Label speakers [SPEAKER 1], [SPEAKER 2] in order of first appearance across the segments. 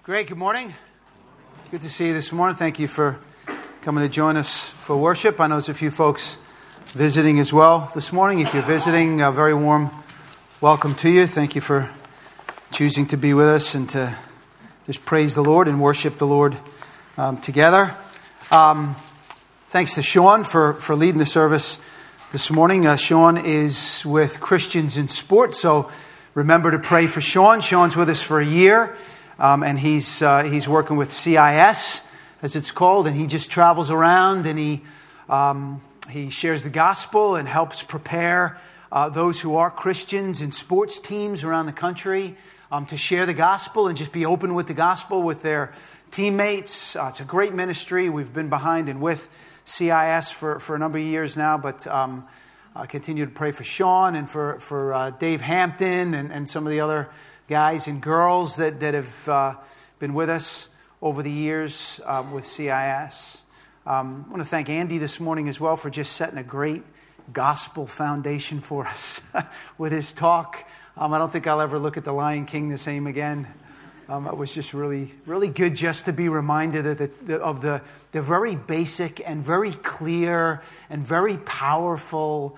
[SPEAKER 1] Great, good morning. Good to see you this morning. Thank you for coming to join us for worship. I know there's a few folks visiting as well this morning. If you're visiting, a very warm welcome to you. Thank you for choosing to be with us and to just praise the Lord and worship the Lord together. Thanks to Sean for leading the service this morning. Sean is with Christians in Sport, so remember to pray for Sean. Sean's with us for a year. And he's working with CIS, as it's called, and he just travels around and he shares the gospel and helps prepare those who are Christians in sports teams around the country to share the gospel and just be open with the gospel with their teammates. It's a great ministry. We've been behind and with CIS for a number of years now, but I continue to pray for Sean and for Dave Hampton and some of the other guys and girls that have been with us over the years with CIS. I want to thank Andy this morning as well for just setting a great gospel foundation for us with his talk. I don't think I'll ever look at The Lion King the same again. It was just really, really good just to be reminded of the very basic and very clear and very powerful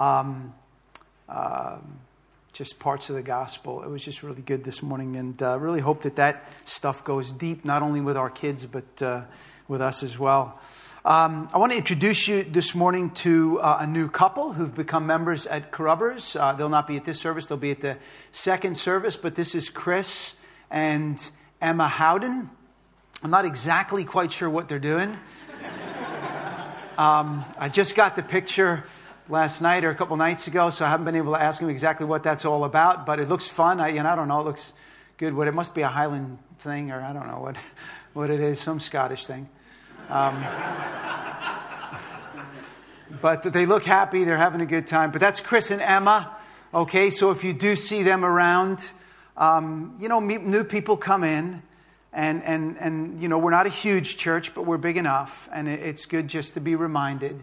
[SPEAKER 1] just parts of the gospel. It was just really good this morning, and really hope that stuff goes deep, not only with our kids, but with us as well. I want to introduce you this morning to a new couple who've become members at Carrubbers. They'll not be at this service. They'll be at the second service, but this is Chris and Emma Howden. I'm not exactly quite sure what they're doing. I just got the picture last night or a couple nights ago, so I haven't been able to ask him exactly what that's all about, but it looks fun. I don't know, it looks good. It must be a Highland thing, or I don't know what it is, some Scottish thing. But they look happy, they're having a good time. But that's Chris and Emma, okay? So if you do see them around, new people come in, and we're not a huge church, but we're big enough, and it's good just to be reminded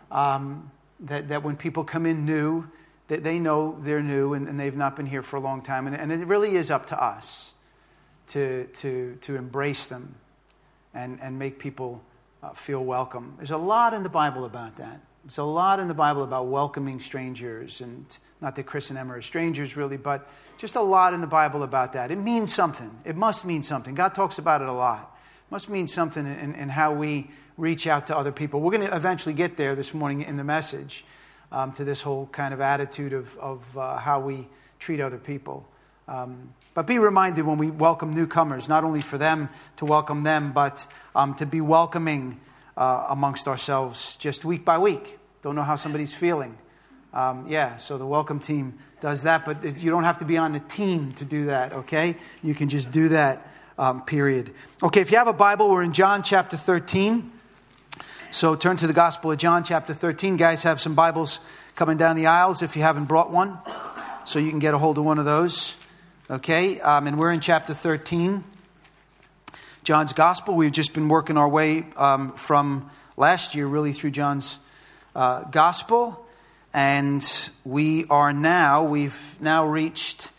[SPEAKER 1] that when people come in new, that they know they're new and they've not been here for a long time. And it really is up to us to embrace them and make people feel welcome. There's a lot in the Bible about that. There's a lot in the Bible about welcoming strangers. And not that Chris and Emma are strangers really, but just a lot in the Bible about that. It means something. It must mean something. God talks about it a lot. It must mean something in how we reach out to other people. We're going to eventually get there this morning in the message to this whole kind of attitude of how we treat other people. But be reminded when we welcome newcomers, not only for them to welcome them, but to be welcoming amongst ourselves just week by week. Don't know how somebody's feeling. So the welcome team does that, but you don't have to be on the team to do that, okay? You can just do that, period. Okay, if you have a Bible, we're in John chapter 13. So turn to the Gospel of John chapter 13. Guys have some Bibles coming down the aisles if you haven't brought one, so you can get a hold of one of those. Okay, and we're in chapter 13, John's Gospel. We've just been working our way from last year really through John's Gospel, and we've now reached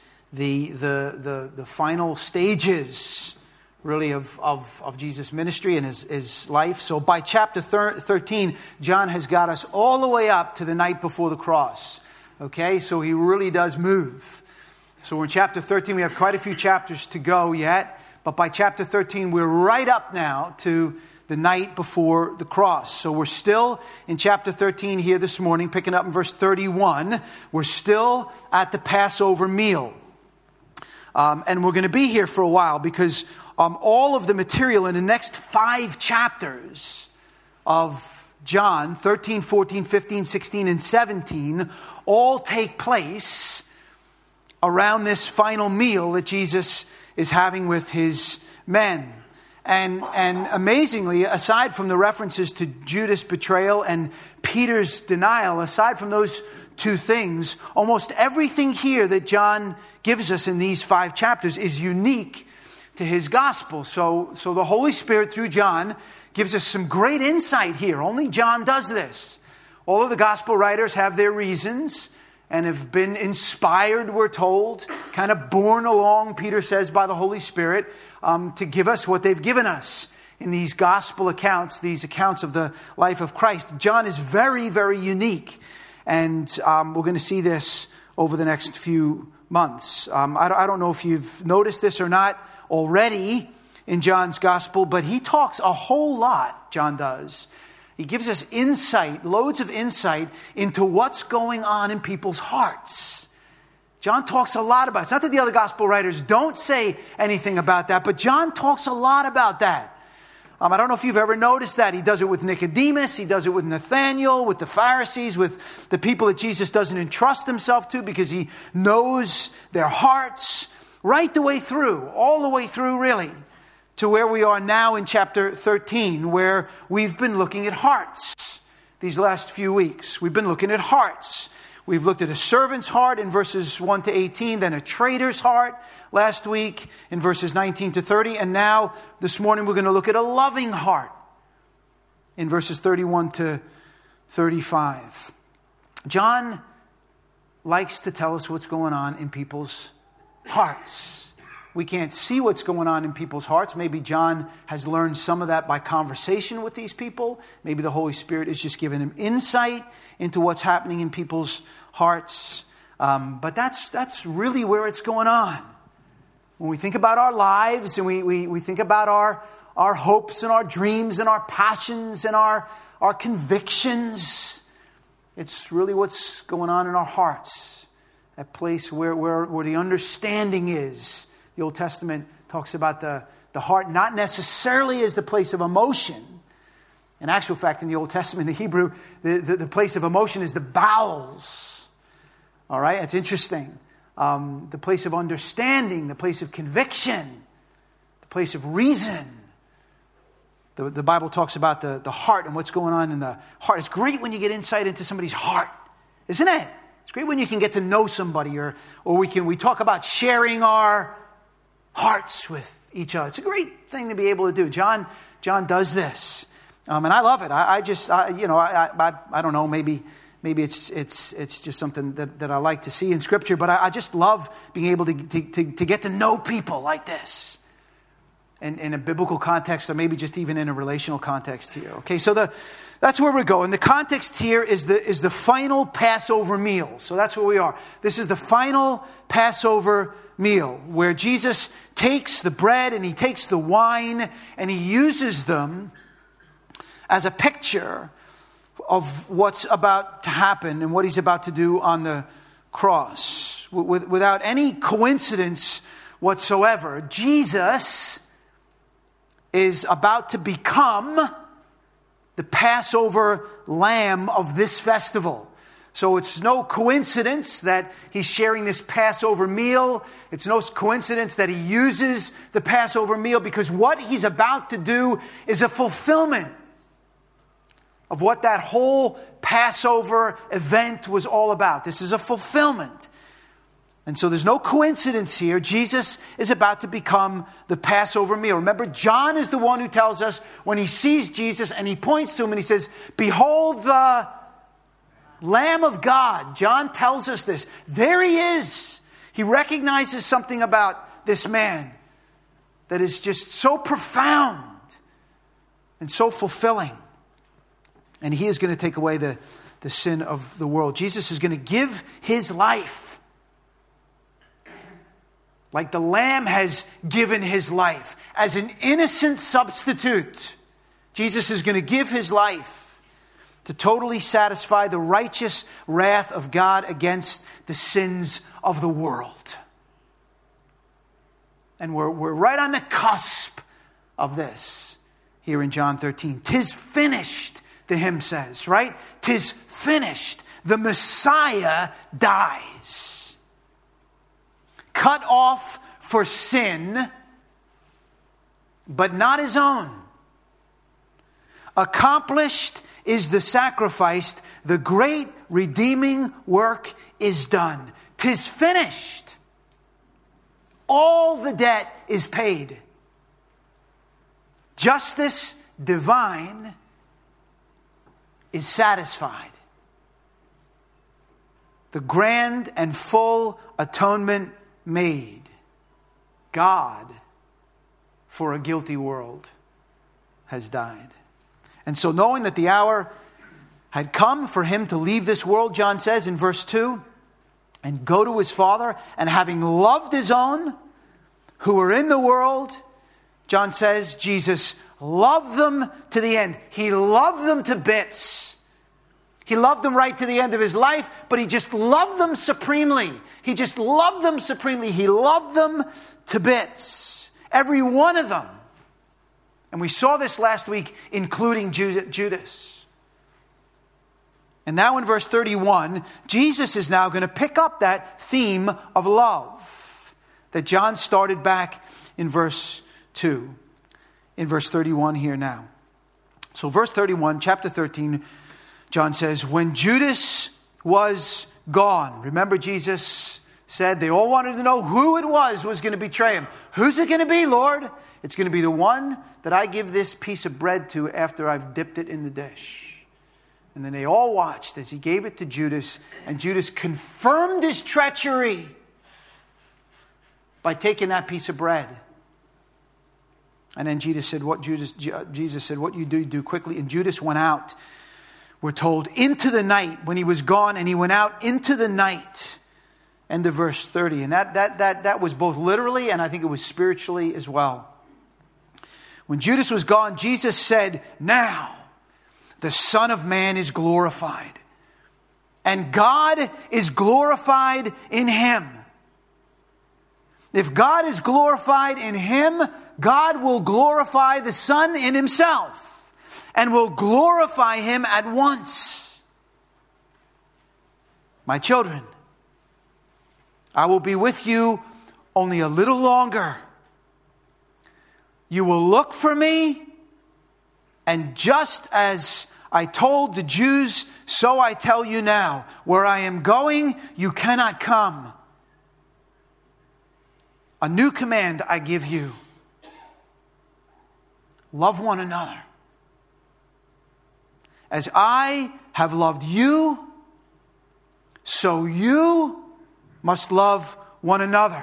[SPEAKER 1] the final stages really of Jesus' ministry and his life. So by chapter 13, John has got us all the way up to the night before the cross. Okay, so he really does move. So we're in chapter 13. We have quite a few chapters to go yet. But by chapter 13, we're right up now to the night before the cross. So we're still in chapter 13 here this morning, picking up in verse 31. We're still at the Passover meal. And we're going to be here for a while because all of the material in the next 5 chapters of John, 13, 14, 15, 16, and 17, all take place around this final meal that Jesus is having with his men. And amazingly, aside from the references to Judas' betrayal and Peter's denial, aside from those 2 things, almost everything here that John gives us in these 5 chapters is unique to his gospel. So the Holy Spirit through John gives us some great insight here. Only John does this. All of the gospel writers have their reasons and have been inspired, we're told, kind of borne along, Peter says, by the Holy Spirit to give us what they've given us in these gospel accounts, these accounts of the life of Christ. John is very, very unique. And we're going to see this over the next few months. I don't know if you've noticed this or not already in John's gospel, but he talks a whole lot, John does. He gives us insight, loads of insight into what's going on in people's hearts. John talks a lot about it. It's not that the other gospel writers don't say anything about that, but John talks a lot about that. I don't know if you've ever noticed that. He does it with Nicodemus. He does it with Nathanael, with the Pharisees, with the people that Jesus doesn't entrust himself to because he knows their hearts right the way through, all the way through really, to where we are now in chapter 13, where we've been looking at hearts these last few weeks. We've been looking at hearts. We've looked at a servant's heart in verses 1 to 18, then a traitor's heart last week in verses 19 to 30, and now this morning we're going to look at a loving heart in verses 31 to 35. John likes to tell us what's going on in people's hearts. We can't see what's going on in people's hearts. Maybe John has learned some of that by conversation with these people. Maybe the Holy Spirit is just giving him insight into what's happening in people's hearts. But that's really where it's going on. When we think about our lives and we think about our hopes and our dreams and our passions and our convictions, it's really what's going on in our hearts. That place where the understanding is. The Old Testament talks about the heart not necessarily as the place of emotion. In actual fact, in the Old Testament, the Hebrew, the place of emotion is the bowels. All right, it's interesting. The place of understanding, the place of conviction, the place of reason. The Bible talks about the heart and what's going on in the heart. It's great when you get insight into somebody's heart, isn't it? It's great when you can get to know somebody, or we talk about sharing our hearts with each other. It's a great thing to be able to do. John does this, and I love it. I don't know. Maybe it's just something that I like to see in Scripture, but I just love being able to get to know people like this, in a biblical context, or maybe just even in a relational context here. Okay, so that's where we're going. The context here is the final Passover meal. So that's where we are. This is the final Passover meal where Jesus takes the bread and he takes the wine and he uses them as a picture of what's about to happen and what he's about to do on the cross. Without any coincidence whatsoever, Jesus is about to become the Passover lamb of this festival. So it's no coincidence that he's sharing this Passover meal. It's no coincidence that he uses the Passover meal, because what he's about to do is a fulfillment of what that whole Passover event was all about. This is a fulfillment. And so there's no coincidence here. Jesus is about to become the Passover meal. Remember, John is the one who tells us when he sees Jesus and he points to him and he says, "Behold the Lamb of God." John tells us this. There he is. He recognizes something about this man that is just so profound and so fulfilling. And he is going to take away the sin of the world. Jesus is going to give his life. Like the Lamb has given his life as an innocent substitute. Jesus is going to give his life to totally satisfy the righteous wrath of God against the sins of the world. And we're right on the cusp of this here in John 13. 'Tis finished, the hymn says, right? 'Tis finished. The Messiah dies. Cut off for sin, but not his own. Accomplished is the sacrifice. The great redeeming work is done. 'Tis finished. All the debt is paid. Justice divine is satisfied. The grand and full atonement made God for a guilty world has died. And so knowing that the hour had come for him to leave this world, John says in verse 2, and go to his Father, and having loved his own who were in the world, John says, Jesus loved them to the end. He loved them to bits. He loved them right to the end of his life, but he just loved them supremely. He just loved them supremely. He loved them to bits. Every one of them. And we saw this last week, including Judas. And now in verse 31, Jesus is now going to pick up that theme of love that John started back in verse 2. In verse 31 here now. So verse 31, chapter 13, John says, when Judas was gone. Remember Jesus said they all wanted to know who it was going to betray him. Who's it going to be, Lord? It's going to be the one that I give this piece of bread to after I've dipped it in the dish. And then they all watched as he gave it to Judas, and Judas confirmed his treachery by taking that piece of bread. And then Jesus said, what you do quickly. And Judas went out, we're told, into the night when he was gone, and he went out into the night. End of verse 30. And that was both literally and I think it was spiritually as well. When Judas was gone, Jesus said, now the Son of Man is glorified, and God is glorified in him. If God is glorified in him, God will glorify the Son in himself, and will glorify him at once. My children, I will be with you only a little longer. You will look for me, and just as I told the Jews, so I tell you now, where I am going, you cannot come. A new command I give you. Love one another. As I have loved you, so you must love one another.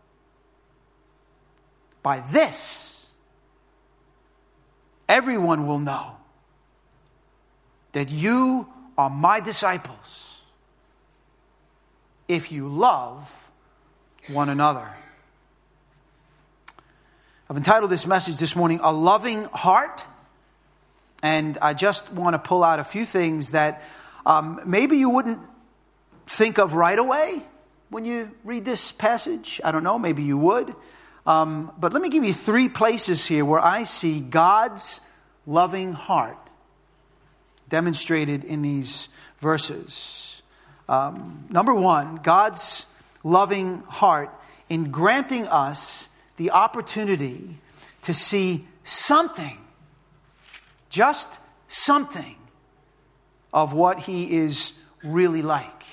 [SPEAKER 1] By this, everyone will know that you are my disciples if you love one another. I've entitled this message this morning, A Loving Heart. And I just want to pull out a few things that maybe you wouldn't think of right away when you read this passage. I don't know, maybe you would. But let me give you 3 places here where I see God's loving heart demonstrated in these verses. Number 1, God's loving heart in granting us the opportunity to see something, just something, of what he is really like.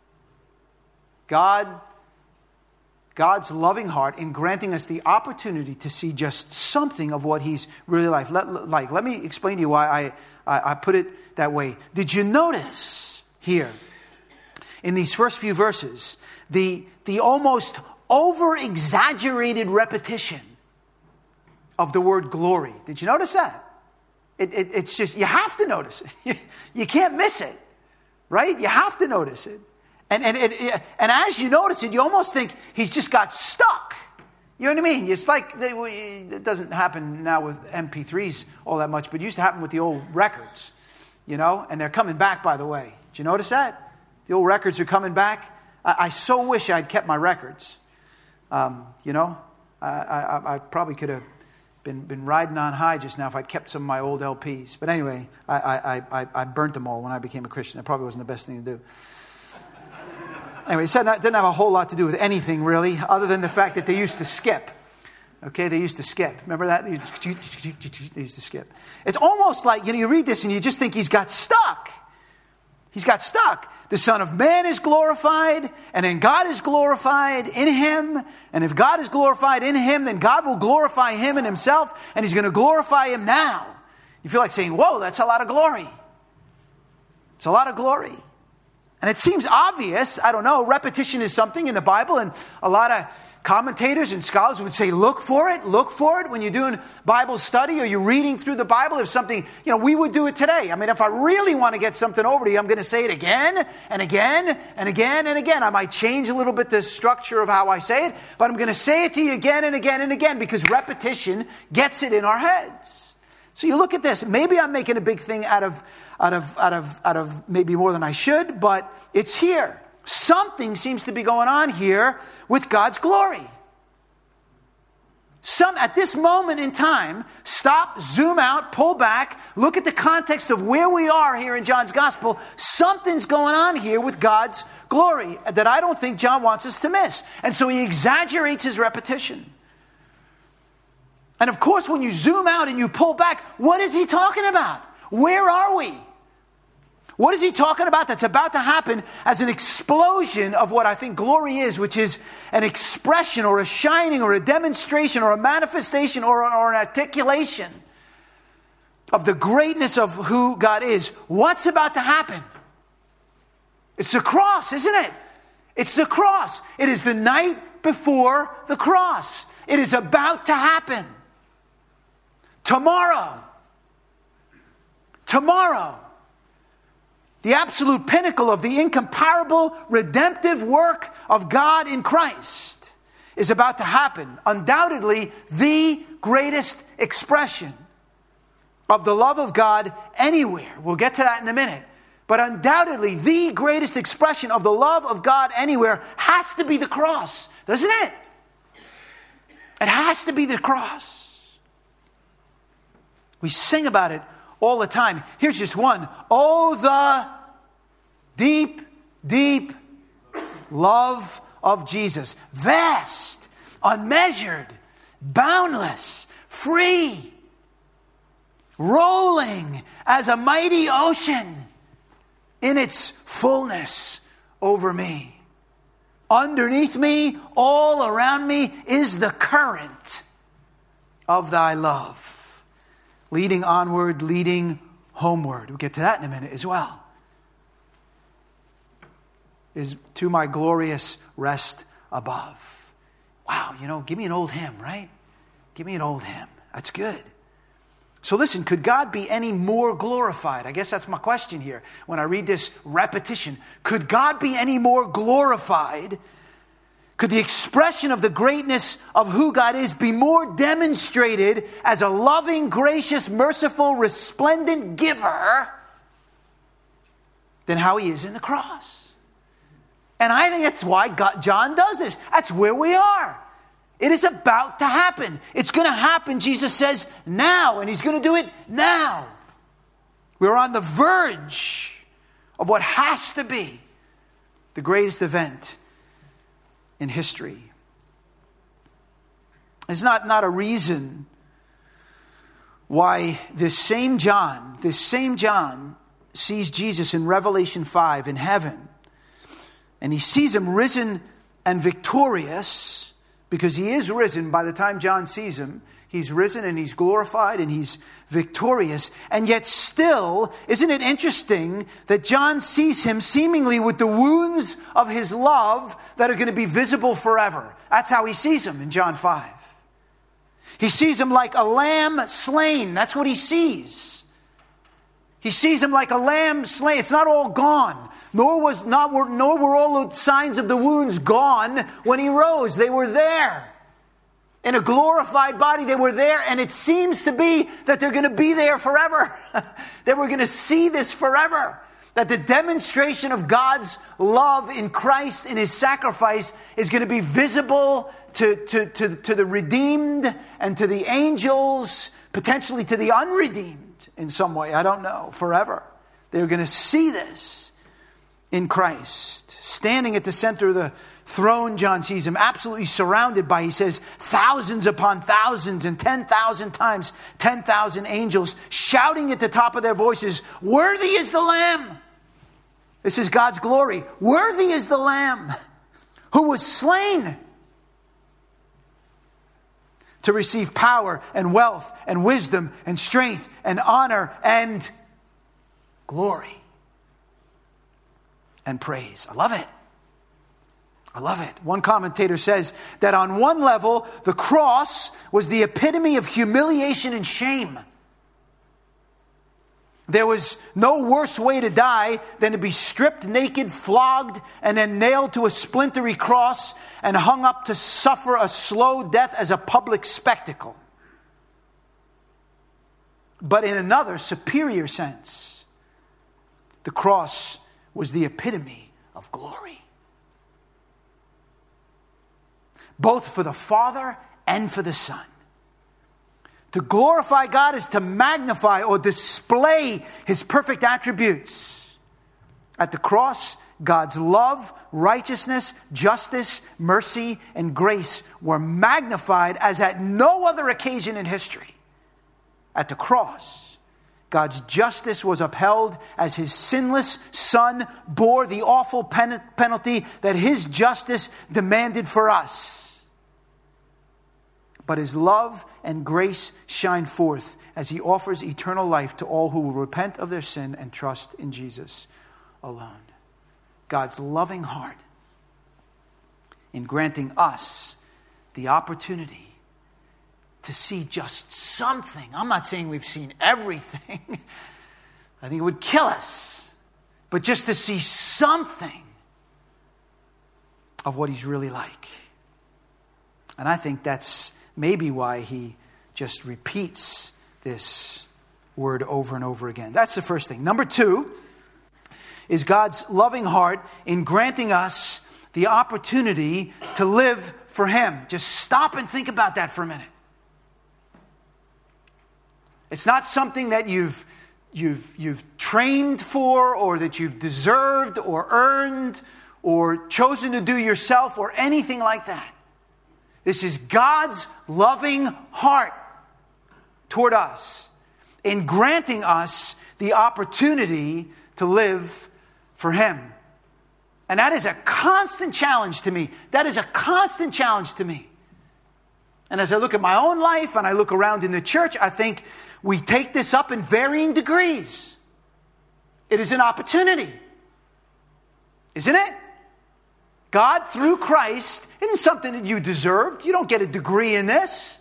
[SPEAKER 1] God's loving heart in granting us the opportunity to see just something of what he's really like. Let me explain to you why I put it that way. Did you notice here in these first few verses the almost over-exaggerated repetition of the word glory? Did you notice that? It's just, you have to notice it. You can't miss it, right? You have to notice it. And as you notice it, you almost think he's just got stuck. You know what I mean? It's like, it doesn't happen now with MP3s all that much, but it used to happen with the old records, and they're coming back, by the way. Did you notice that? The old records are coming back. I so wish I'd kept my records. I probably could have been riding on high just now if I'd kept some of my old LPs. But anyway, I burnt them all when I became a Christian. It probably wasn't the best thing to do. Anyway, it didn't have a whole lot to do with anything, really, other than the fact that they used to skip. Okay, they used to skip. Remember that? They used to skip. It's almost like, you read this and you just think he's got stuck. He's got stuck. The Son of Man is glorified, and then God is glorified in him. And if God is glorified in him, then God will glorify him in himself, and he's going to glorify him now. You feel like saying, whoa, that's a lot of glory. It's a lot of glory. And it seems obvious, I don't know, repetition is something in the Bible, and a lot of commentators and scholars would say, look for it when you're doing Bible study or you're reading through the Bible. If something, we would do it today. I mean, if I really want to get something over to you, I'm going to say it again and again and again and again. I might change a little bit the structure of how I say it, but I'm going to say it to you again and again and again because repetition gets it in our heads. So you look at this. Maybe I'm making a big thing out of maybe more than I should, but it's here. Something seems to be going on here with God's glory. At this moment in time, stop, zoom out, pull back, look at the context of where we are here in John's gospel. Something's going on here with God's glory that I don't think John wants us to miss. And so he exaggerates his repetition. And of course, when you zoom out and you pull back, what is he talking about? Where are we? What is he talking about that's about to happen as an explosion of what I think glory is, which is an expression or a shining or a demonstration or a manifestation or an articulation of the greatness of who God is? What's about to happen? It's the cross, isn't it? It's the cross. It is the night before the cross. It is about to happen. Tomorrow. The absolute pinnacle of the incomparable redemptive work of God in Christ is about to happen. Undoubtedly, the greatest expression of the love of God anywhere. We'll get to that in a minute. But undoubtedly, the greatest expression of the love of God anywhere has to be the cross, doesn't it? It has to be the cross. We sing about it all the time. Here's just one. Oh, the deep, deep love of Jesus. Vast, unmeasured, boundless, free, rolling as a mighty ocean in its fullness over me. Underneath me, all around me, is the current of thy love. Leading onward, leading homeward. We'll get to that in a minute as well. Is to my glorious rest above. Wow, give me an old hymn, right? Give me an old hymn. That's good. So listen, could God be any more glorified? I guess that's my question here. When I read this repetition, could God be any more glorified? Could the expression of the greatness of who God is be more demonstrated as a loving, gracious, merciful, resplendent giver than how he is in the cross? And I think that's why John does this. That's where we are. It is about to happen. It's going to happen, Jesus says, now. And he's going to do it now. We're on the verge of what has to be the greatest event in history. It's not a reason why this same John sees Jesus in Revelation 5 in heaven. And he sees him risen and victorious, because he is risen by the time John sees him. He's risen and he's glorified and he's victorious. And yet still, isn't it interesting that John sees him seemingly with the wounds of his love that are going to be visible forever? That's how he sees him in John 5. He sees him like a lamb slain. That's what he sees. He sees him like a lamb slain. It's not all gone. Nor were all the signs of the wounds gone when he rose. They were there. In a glorified body, they were there. And it seems to be that they're going to be there forever. That we're going to see this forever. That the demonstration of God's love in Christ, in his sacrifice, is going to be visible to the redeemed and to the angels, potentially to the unredeemed in some way. I don't know. Forever. They're going to see this. In Christ, standing at the center of the throne, John sees him absolutely surrounded by, he says, thousands upon thousands and 10,000 times 10,000 angels shouting at the top of their voices, "Worthy is the Lamb." This is God's glory. Worthy is the Lamb who was slain to receive power and wealth and wisdom and strength and honor and glory. and praise. I love it. I love it. One commentator says that on one level, the cross was the epitome of humiliation and shame. There was no worse way to die than to be stripped naked, flogged, and then nailed to a splintery cross and hung up to suffer a slow death as a public spectacle. But in another, superior sense, the cross was the epitome of glory. Both for the Father and for the Son. To glorify God is to magnify or display His perfect attributes. At the cross, God's love, righteousness, justice, mercy, and grace were magnified as at no other occasion in history. At the cross, God's justice was upheld as His sinless Son bore the awful penalty that His justice demanded for us. But His love and grace shine forth as He offers eternal life to all who will repent of their sin and trust in Jesus alone. God's loving heart in granting us the opportunity to see just something. I'm not saying we've seen everything. I think it would kill us. But just to see something of what He's really like. And I think that's maybe why He just repeats this word over and over again. That's the first thing. Number two is God's loving heart in granting us the opportunity to live for Him. Just stop and think about that for a minute. It's not something that you've trained for or that you've deserved or earned or chosen to do yourself or anything like that. This is God's loving heart toward us in granting us the opportunity to live for Him. And that is a constant challenge to me. That is a constant challenge to me. And as I look at my own life and I look around in the church, I think we take this up in varying degrees. It is an opportunity. Isn't it? God, through Christ, isn't something that you deserved. You don't get a degree in this.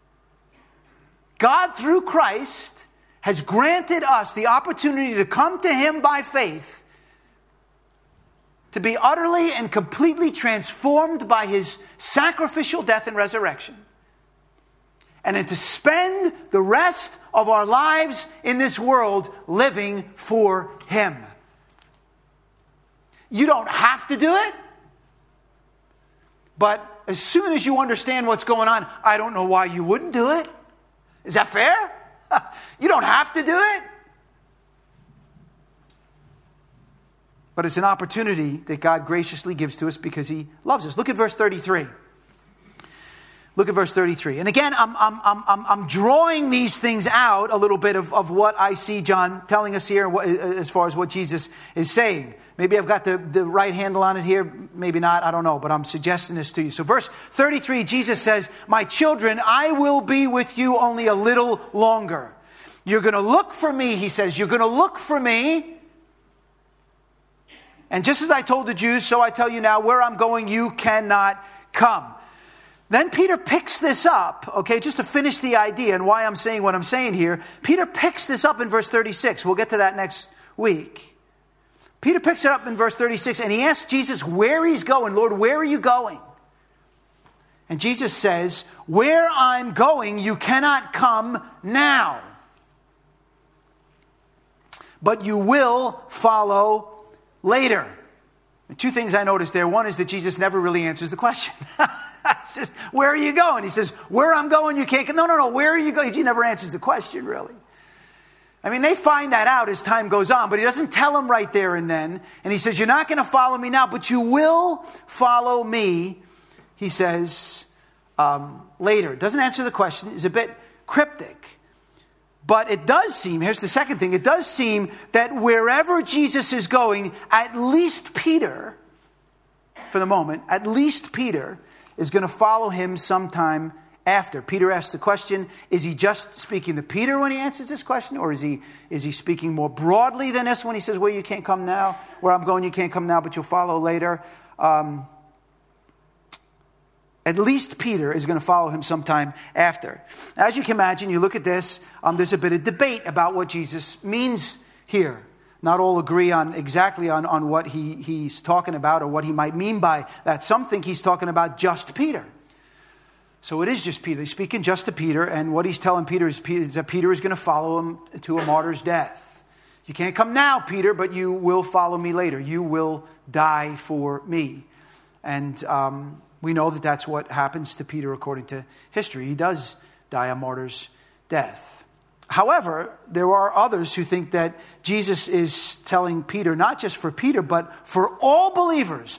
[SPEAKER 1] God, through Christ, has granted us the opportunity to come to Him by faith, to be utterly and completely transformed by His sacrificial death and resurrection, and then to spend the rest of our lives in this world living for Him. You don't have to do it. But as soon as you understand what's going on, I don't know why you wouldn't do it. Is that fair? You don't have to do it. But it's an opportunity that God graciously gives to us because He loves us. Look at verse 33. Look at verse 33. And again, I'm drawing these things out a little bit of what I see John telling us here as far as what Jesus is saying. Maybe I've got the right handle on it here. Maybe not. I don't know. But I'm suggesting this to you. So verse 33, Jesus says, "My children, I will be with you only a little longer. You're going to look for me," He says. "You're going to look for me. And just as I told the Jews, so I tell you now, where I'm going, you cannot come." Then Peter picks this up, okay, just to finish the idea and why I'm saying what I'm saying here. Peter picks this up in verse 36. We'll get to that next week. Peter picks it up in verse 36, and he asks Jesus where he's going. "Lord, where are you going?" And Jesus says, "Where I'm going, you cannot come now. But you will follow later." And two things I noticed there. One is that Jesus never really answers the question. He says, "Where are you going?" He says, "Where I'm going, you can't come." No. Where are you going? He never answers the question, really. I mean, they find that out as time goes on, but He doesn't tell them right there and then. And He says, "You're not going to follow me now, but you will follow me," He says, later. Doesn't answer the question. It's a bit cryptic. But it does seem, here's the second thing, it does seem that wherever Jesus is going, at least Peter, for the moment, at least Peter is going to follow Him sometime after. Peter asks the question, is he just speaking to Peter when he answers this question? Or is he speaking more broadly than this when he says, well, you can't come now. Where I'm going, you can't come now, but you'll follow later. At least Peter is going to follow him sometime after. As you can imagine, you look at this, there's a bit of debate about what Jesus means here. Not all agree on exactly on what he's talking about or what he might mean by that. Some think he's talking about just Peter. So it is just Peter. He's speaking just to Peter, and what he's telling Peter is that Peter is going to follow him to a martyr's death. You can't come now, Peter, but you will follow me later. You will die for me. And we know that that's what happens to Peter according to history. He does die a martyr's death. However, there are others who think that Jesus is telling Peter, not just for Peter, but for all believers,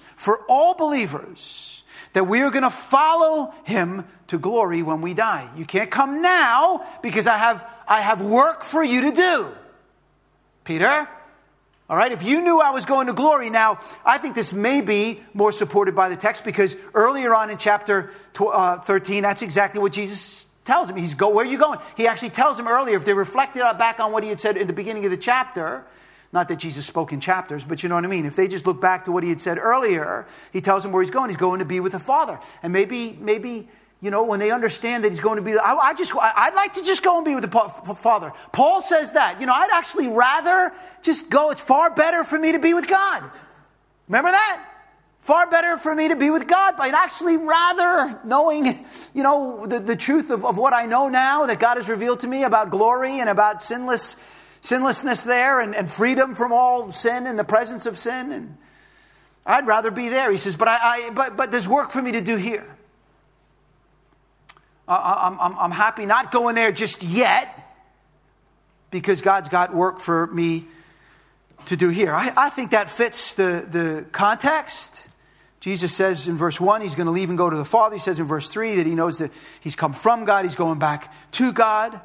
[SPEAKER 1] that we are going to follow him to glory when we die. You can't come now because I have work for you to do. Peter, all right, if you knew I was going to glory, now I think this may be more supported by the text because earlier on in chapter 13, that's exactly what Jesus tells him. Where are you going? He actually tells him earlier, if they reflected back on what he had said in the beginning of the chapter, not that Jesus spoke in chapters, but you know what I mean. If they just look back to what he had said earlier, he tells them where he's going. He's going to be with the Father. And maybe you know, when they understand that he's going to be, I'd like to just go and be with the Father. Paul says that. You know, I'd actually rather just go. It's far better for me to be with God. Remember that? Far better for me to be with God. But I'd actually rather, knowing, you know, the truth of what I know now that God has revealed to me about glory and about sinlessness there and freedom from all sin and the presence of sin. And I'd rather be there. He says, but there's work for me to do here. I'm happy not going there just yet because God's got work for me to do here. I think that fits the context. Jesus says in verse 1, he's going to leave and go to the Father. He says in verse 3 that he knows that he's come from God. He's going back to God.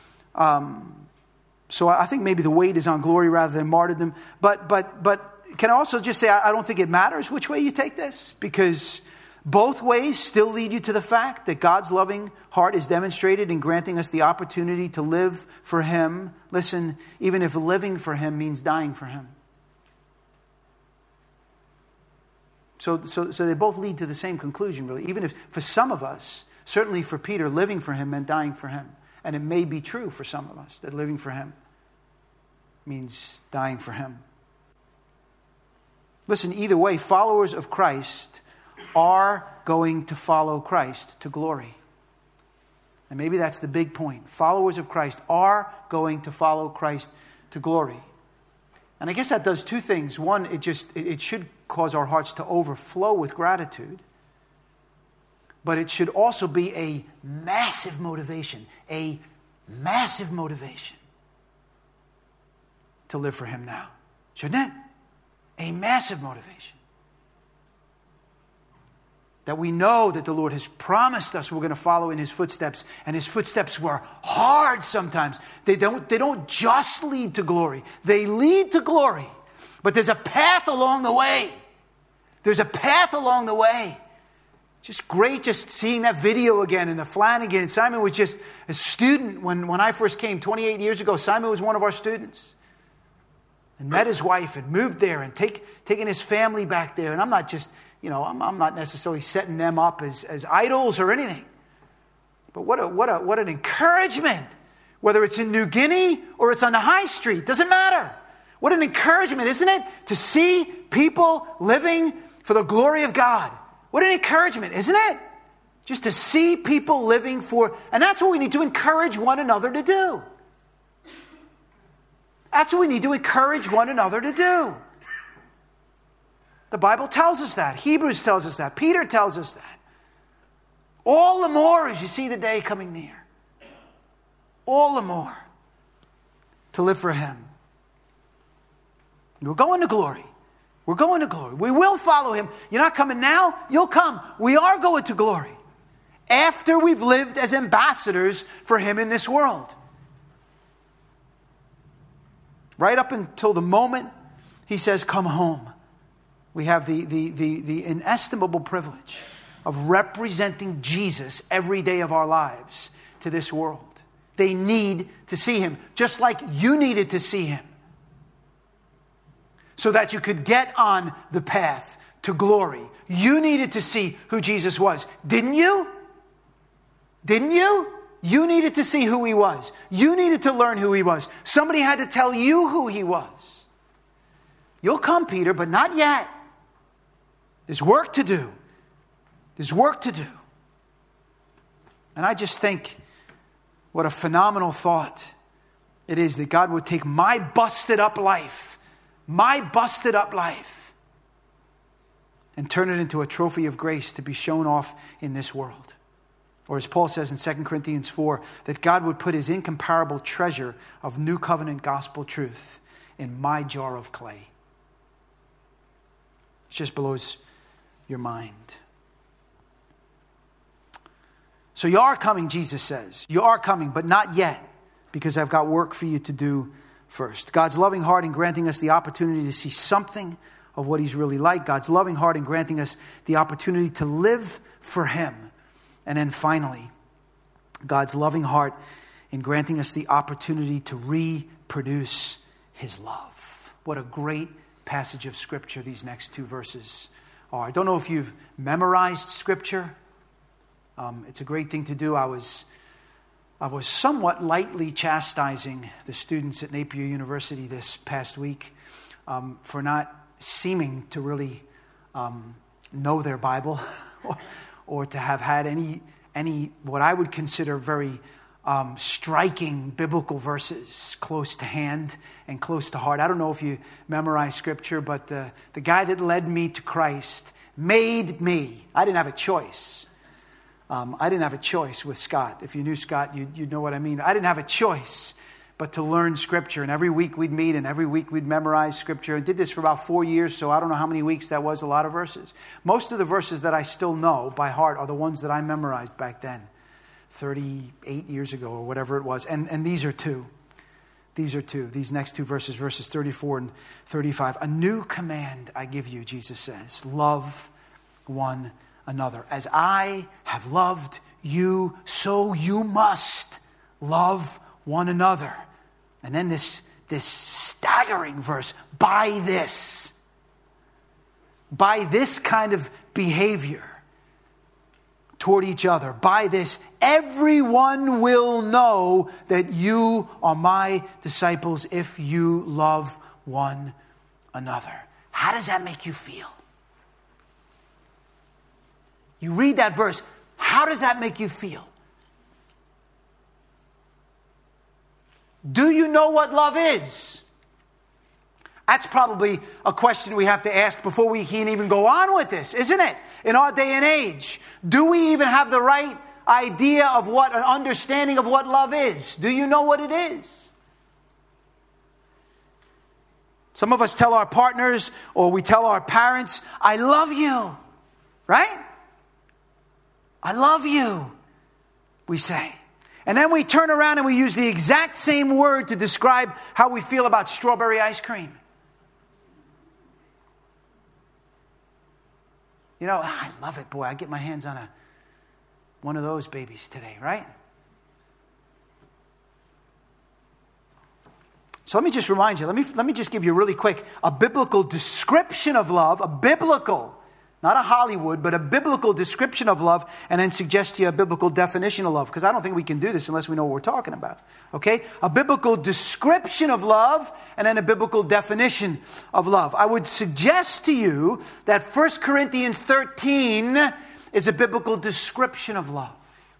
[SPEAKER 1] So I think maybe the weight is on glory rather than martyrdom. But can I also just say, I don't think it matters which way you take this, because both ways still lead you to the fact that God's loving heart is demonstrated in granting us the opportunity to live for him. Listen, even if living for him means dying for him. So they both lead to the same conclusion, really. Even if, for some of us, certainly for Peter, living for him meant dying for him. And it may be true for some of us that living for him means dying for him. Listen, either way, followers of Christ are going to follow Christ to glory. And maybe that's the big point. Followers of Christ are going to follow Christ to glory. And I guess that does two things. One, it should cause our hearts to overflow with gratitude. But it should also be a massive motivation to live for him now. Shouldn't it? A massive motivation. That we know that the Lord has promised us we're going to follow in his footsteps. And his footsteps were hard sometimes. They don't just lead to glory. They lead to glory. But there's a path along the way. Just great just seeing that video again in the Flanagan. Simon was just a student when I first came 28 years ago. Simon was one of our students. And met his wife and moved there and taking his family back there. And I'm not just, you know, I'm not necessarily setting them up as idols or anything. But what an encouragement. Whether it's in New Guinea or it's on the high street, doesn't matter. What an encouragement, isn't it? To see people living for the glory of God. What an encouragement, isn't it? Just to see people living for, and that's what we need to encourage one another to do. That's what we need to encourage one another to do. The Bible tells us that. Hebrews tells us that. Peter tells us that. All the more as you see the day coming near. All the more to live for him. We're going to glory. We're going to glory. We will follow him. You're not coming now, you'll come. We are going to glory. After we've lived as ambassadors for him in this world. Right up until the moment he says, come home. We have the inestimable privilege of representing Jesus every day of our lives to this world. They need to see him, just like you needed to see him, so that you could get on the path to glory. You needed to see who Jesus was, didn't you? Didn't you? You needed to see who he was. You needed to learn who he was. Somebody had to tell you who he was. You'll come, Peter, but not yet. There's work to do. There's work to do. And I just think what a phenomenal thought it is that God would take my busted up life, and turn it into a trophy of grace to be shown off in this world. Or as Paul says in 2 Corinthians 4, that God would put his incomparable treasure of new covenant gospel truth in my jar of clay. It just blows your mind. So you are coming, Jesus says. You are coming, but not yet, because I've got work for you to do first. God's loving heart in granting us the opportunity to see something of what he's really like. God's loving heart in granting us the opportunity to live for him. And then finally, God's loving heart in granting us the opportunity to reproduce his love. What a great passage of Scripture these next two verses are. I don't know if you've memorized Scripture. It's a great thing to do. I was somewhat lightly chastising the students at Napier University this past week for not seeming to really know their Bible or to have had any what I would consider very striking biblical verses close to hand and close to heart. I don't know if you memorize Scripture, but the guy that led me to Christ made me. I didn't have a choice. I didn't have a choice with Scott. If you knew Scott, you'd know what I mean. I didn't have a choice but to learn Scripture. And every week we'd meet and every week we'd memorize Scripture. I did this for about 4 years, so I don't know how many weeks that was, a lot of verses. Most of the verses that I still know by heart are the ones that I memorized back then, 38 years ago or whatever it was. And these are two. These next two verses, verses 34 and 35. A new command I give you, Jesus says. Love one another. As I have loved you, so you must love one another. And then this staggering verse, by this kind of behavior toward each other, by this, everyone will know that you are my disciples if you love one another. How does that make you feel? You read that verse, how does that make you feel? Do you know what love is? That's probably a question we have to ask before we can even go on with this, isn't it? In our day and age, do we even have the right idea of an understanding of what love is? Do you know what it is? Some of us tell our partners or we tell our parents, I love you, right? I love you, we say. And then we turn around and we use the exact same word to describe how we feel about strawberry ice cream. You know, I love it, boy. I get my hands on one of those babies today, right? So let me just remind you, let me just give you really quick a biblical description of love, a biblical, not a Hollywood, but a biblical description of love, and then suggest to you a biblical definition of love, because I don't think we can do this unless we know what we're talking about. Okay? A biblical description of love, and then a biblical definition of love. I would suggest to you that 1 Corinthians 13 is a biblical description of love.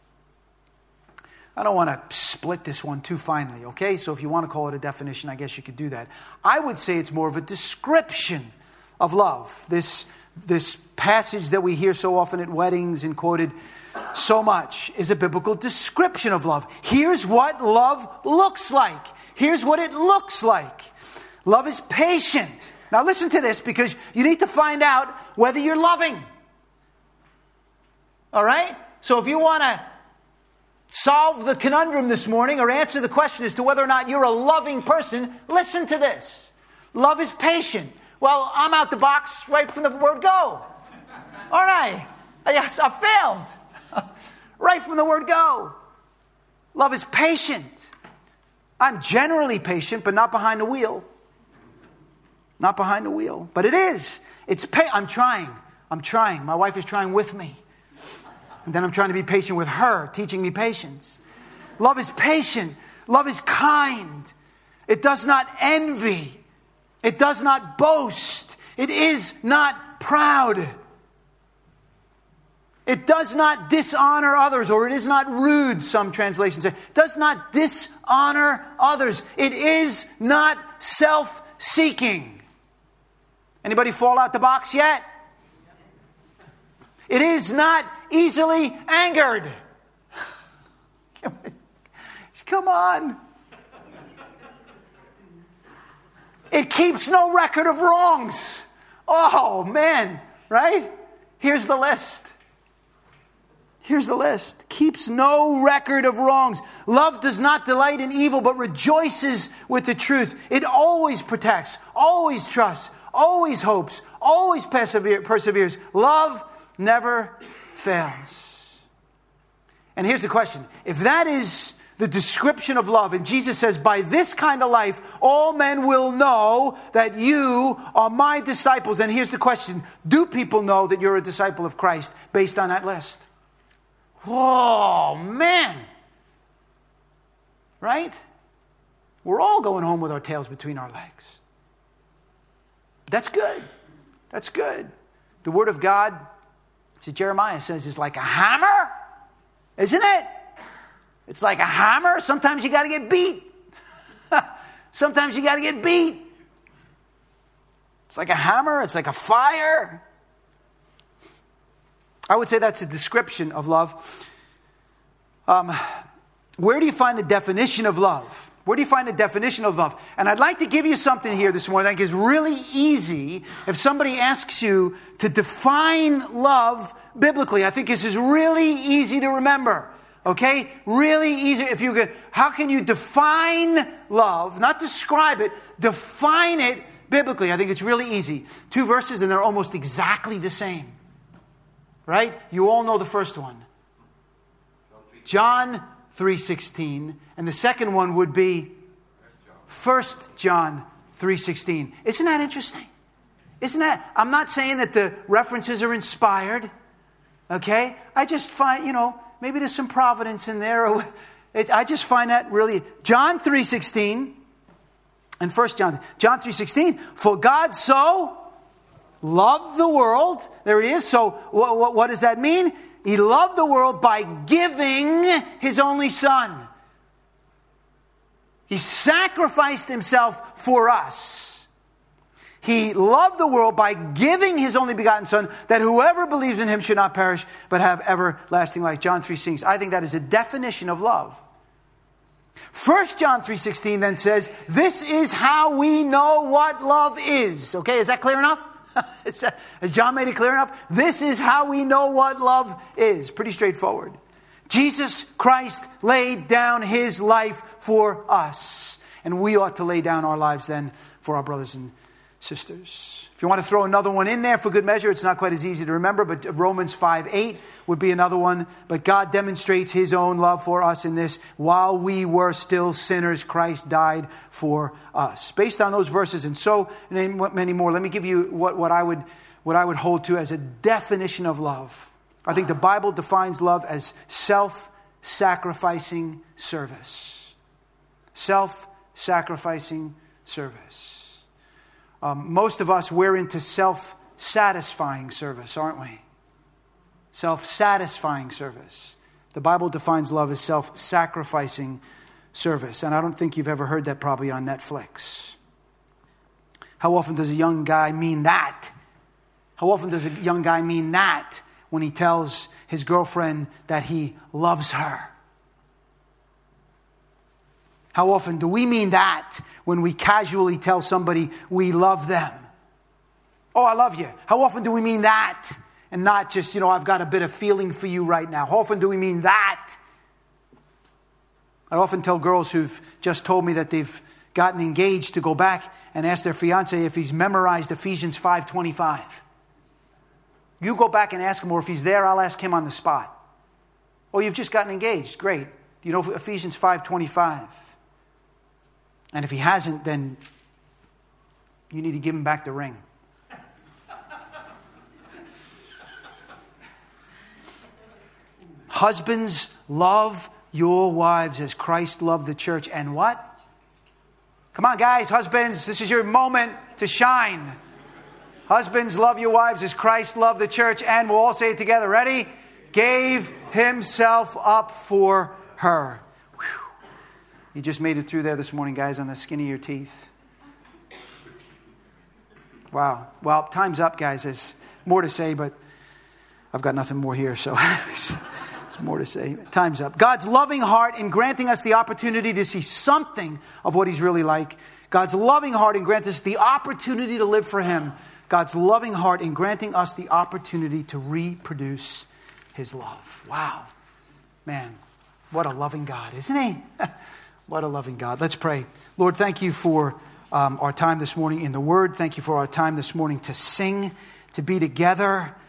[SPEAKER 1] I don't want to split this one too finely, okay? So if you want to call it a definition, I guess you could do that. I would say it's more of a description of love. This passage that we hear so often at weddings and quoted so much is a biblical description of love. Here's what love looks like. Here's what it looks like. Love is patient. Now listen to this, because you need to find out whether you're loving. All right? So if you want to solve the conundrum this morning or answer the question as to whether or not you're a loving person, listen to this. Love is patient. Well, I'm out the box right from the word go. All right. Yes, I failed. Right from the word go. Love is patient. I'm generally patient, but not behind the wheel. Not behind the wheel. But it is. I'm trying. My wife is trying with me. And then I'm trying to be patient with her, teaching me patience. Love is patient. Love is kind. It does not envy. It does not boast. It is not proud. It does not dishonor others, or it is not rude, some translations say. It does not dishonor others. It is not self-seeking. Anybody fall out the box yet? It is not easily angered. Come on. It keeps no record of wrongs. Oh, man. Right? Here's the list. Here's the list. Keeps no record of wrongs. Love does not delight in evil, but rejoices with the truth. It always protects, always trusts, always hopes, always perseveres. Love never fails. And here's the question. If that is the description of love, and Jesus says, by this kind of life, all men will know that you are my disciples. And here's the question. Do people know that you're a disciple of Christ based on that list? Oh, man. Right? We're all going home with our tails between our legs. That's good. That's good. The Word of God, as Jeremiah says, is like a hammer. Isn't it? It's like a hammer. Sometimes you got to get beat. Sometimes you got to get beat. It's like a hammer. It's like a fire. I would say that's a description of love. Where do you find the definition of love? Where do you find the definition of love? And I'd like to give you something here this morning that is really easy. If somebody asks you to define love biblically, I think this is really easy to remember. Okay? Really easy. If you could, how can you define love? Not describe it, define it biblically. I think it's really easy. 2 verses and they're almost exactly the same. Right? You all know the first one. John 3:16. And the second one would be 1 John 3:16. Isn't that interesting? Isn't that? I'm not saying that the references are inspired. Okay? I just find, maybe there's some providence in there. I just find that really. John 3:16 and 1 John 3:16. For God so loved the world. There it is. So what does that mean? He loved the world by giving His only Son. He sacrificed Himself for us. He loved the world by giving His only begotten Son, that whoever believes in Him should not perish, but have everlasting life. John 3:16. I think that is a definition of love. 1 John 3:16 then says, this is how we know what love is. Okay, is that clear enough? Has John made it clear enough? This is how we know what love is. Pretty straightforward. Jesus Christ laid down His life for us. And we ought to lay down our lives then for our brothers and sisters. If you want to throw another one in there for good measure, it's not quite as easy to remember, but Romans 5:8 would be another one. But God demonstrates His own love for us in this: while we were still sinners, Christ died for us. Based on those verses and so many more, let me give you what I would hold to as a definition of love. I think the Bible defines love as self-sacrificing service. Self-sacrificing service. Most of us, we're into self-satisfying service, aren't we? Self-satisfying service. The Bible defines love as self-sacrificing service. And I don't think you've ever heard that probably on Netflix. How often does a young guy mean that? How often does a young guy mean that when he tells his girlfriend that he loves her? How often do we mean that when we casually tell somebody we love them? Oh, I love you. How often do we mean that? And not just, I've got a bit of feeling for you right now. How often do we mean that? I often tell girls who've just told me that they've gotten engaged to go back and ask their fiancé if he's memorized Ephesians 5:25. You go back and ask him, or if he's there, I'll ask him on the spot. Oh, you've just gotten engaged. Great. Do you know Ephesians 5:25? And if he hasn't, then you need to give him back the ring. Husbands, love your wives as Christ loved the church. And what? Come on, guys, husbands, this is your moment to shine. Husbands, love your wives as Christ loved the church. And we'll all say it together. Ready? Gave himself up for her. Whew. You just made it through there this morning, guys, on the skin of your teeth. Wow. Well, time's up, guys. There's more to say, but I've got nothing more here, so there's more to say. Time's up. God's loving heart in granting us the opportunity to see something of what he's really like. God's loving heart in granting us the opportunity to live for him. God's loving heart in granting us the opportunity to reproduce his love. Wow. Man, what a loving God, isn't he? What a loving God. Let's pray. Lord, thank you for our time this morning in the Word. Thank you for our time this morning to sing, to be together.